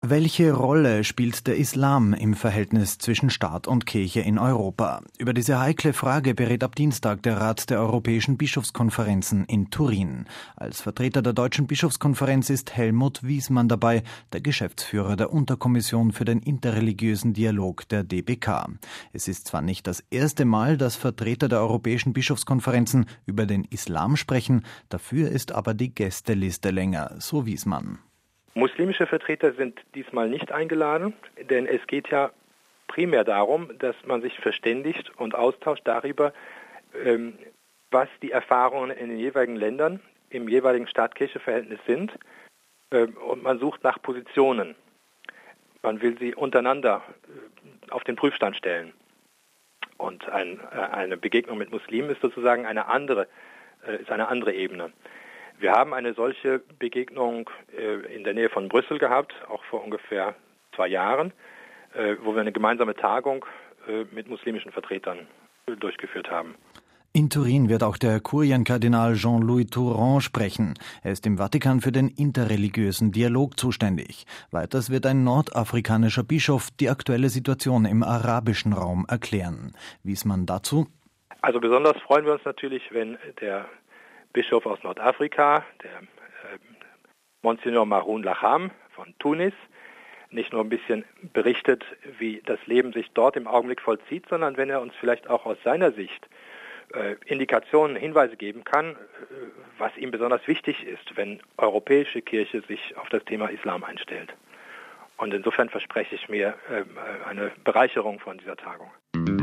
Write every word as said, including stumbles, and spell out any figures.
Welche Rolle spielt der Islam im Verhältnis zwischen Staat und Kirche in Europa? Über diese heikle Frage berät ab Dienstag der Rat der Europäischen Bischofskonferenzen in Turin. Als Vertreter der Deutschen Bischofskonferenz ist Helmut Wiesmann dabei, der Geschäftsführer der Unterkommission für den interreligiösen Dialog der D B K. Es ist zwar nicht das erste Mal, dass Vertreter der Europäischen Bischofskonferenzen über den Islam sprechen, dafür ist aber die Gästeliste länger, so Wiesmann. Muslimische Vertreter sind diesmal nicht eingeladen, denn es geht ja primär darum, dass man sich verständigt und austauscht darüber, was die Erfahrungen in den jeweiligen Ländern im jeweiligen Staat-Kirche-Verhältnis sind, und man sucht nach Positionen. Man will sie untereinander auf den Prüfstand stellen. Und ein, eine Begegnung mit Muslimen ist sozusagen eine andere, ist eine andere Ebene. Wir haben eine solche Begegnung äh, in der Nähe von Brüssel gehabt, auch vor ungefähr zwei Jahren, äh, wo wir eine gemeinsame Tagung äh, mit muslimischen Vertretern äh, durchgeführt haben. In Turin wird auch der Kurienkardinal Jean-Louis Touron sprechen. Er ist im Vatikan für den interreligiösen Dialog zuständig. Weiters wird ein nordafrikanischer Bischof die aktuelle Situation im arabischen Raum erklären. Wiesmann dazu? Also besonders freuen wir uns natürlich, wenn der Bischof aus Nordafrika, der äh, Monsignor Maroun Lacham von Tunis, nicht nur ein bisschen berichtet, wie das Leben sich dort im Augenblick vollzieht, sondern wenn er uns vielleicht auch aus seiner Sicht äh, Indikationen, Hinweise geben kann, äh, was ihm besonders wichtig ist, wenn europäische Kirche sich auf das Thema Islam einstellt. Und insofern verspreche ich mir äh, eine Bereicherung von dieser Tagung.